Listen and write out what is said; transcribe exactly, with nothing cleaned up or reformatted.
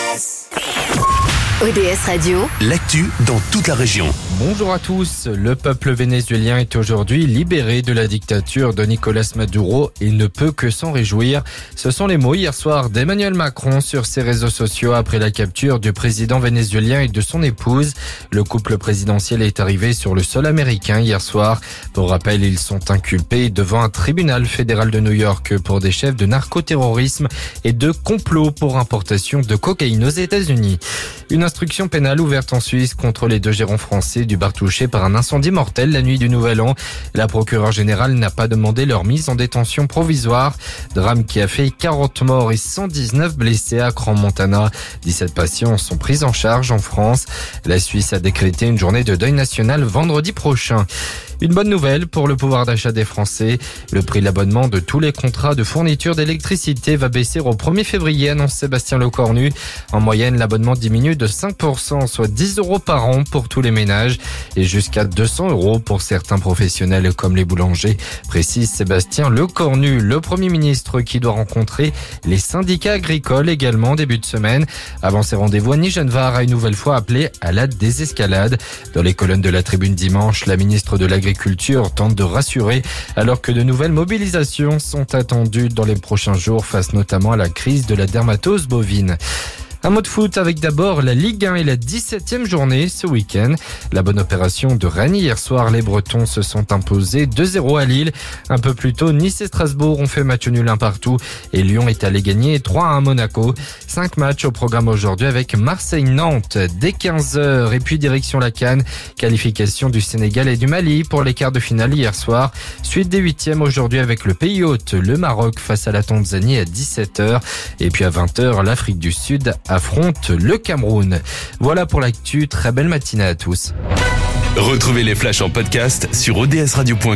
S. O D S Radio, l'actu dans toute la région. Bonjour à tous. Le peuple vénézuélien est aujourd'hui libéré de la dictature de Nicolas Maduro et ne peut que s'en réjouir. Ce sont les mots hier soir d'Emmanuel Macron sur ses réseaux sociaux après la capture du président vénézuélien et de son épouse. Le couple présidentiel est arrivé sur le sol américain hier soir. Pour rappel, ils sont inculpés devant un tribunal fédéral de New York pour des chefs de narcoterrorisme et de complot pour importation de cocaïne aux États-Unis. Une instruction pénale ouverte en Suisse contre les deux gérants français du bar touché par un incendie mortel la nuit du Nouvel An. La procureure générale n'a pas demandé leur mise en détention provisoire. Drame qui a fait quarante morts et cent dix-neuf blessés à Crans-Montana. dix-sept patients sont pris en charge en France. La Suisse a décrété une journée de deuil national vendredi prochain. Une bonne nouvelle pour le pouvoir d'achat des Français. Le prix de l'abonnement de tous les contrats de fourniture d'électricité va baisser au premier février, annonce Sébastien Lecornu. En moyenne, l'abonnement diminue de cinq pour cent, soit dix euros par an pour tous les ménages et jusqu'à deux cents euros pour certains professionnels comme les boulangers, précise Sébastien Lecornu, le Premier ministre qui doit rencontrer les syndicats agricoles également début de semaine. Avant ses rendez-vous, Annie Genevard a une nouvelle fois appelé à la désescalade. Dans les colonnes de la Tribune dimanche, la ministre de l'Agriculture L'agriculture tente de rassurer alors que de nouvelles mobilisations sont attendues dans les prochains jours face notamment à la crise de la dermatose bovine. Un mot de foot avec d'abord la Ligue un et la dix-septième journée ce week-end. La bonne opération de Rennes hier soir, les Bretons se sont imposés deux zéro à Lille. Un peu plus tôt, Nice et Strasbourg ont fait match nul un partout et Lyon est allé gagner trois à un à Monaco. Cinq matchs au programme aujourd'hui avec Marseille-Nantes dès quinze heures et puis direction la CAN. Qualification du Sénégal et du Mali pour les quarts de finale hier soir. Suite des huitièmes aujourd'hui avec le pays hôte, le Maroc face à la Tanzanie à dix-sept heures et puis à vingt heures, l'Afrique du Sud affronte le Cameroun. Voilà pour l'actu, très belle matinée à tous. Retrouvez les flashs en podcast sur o d s radio point com.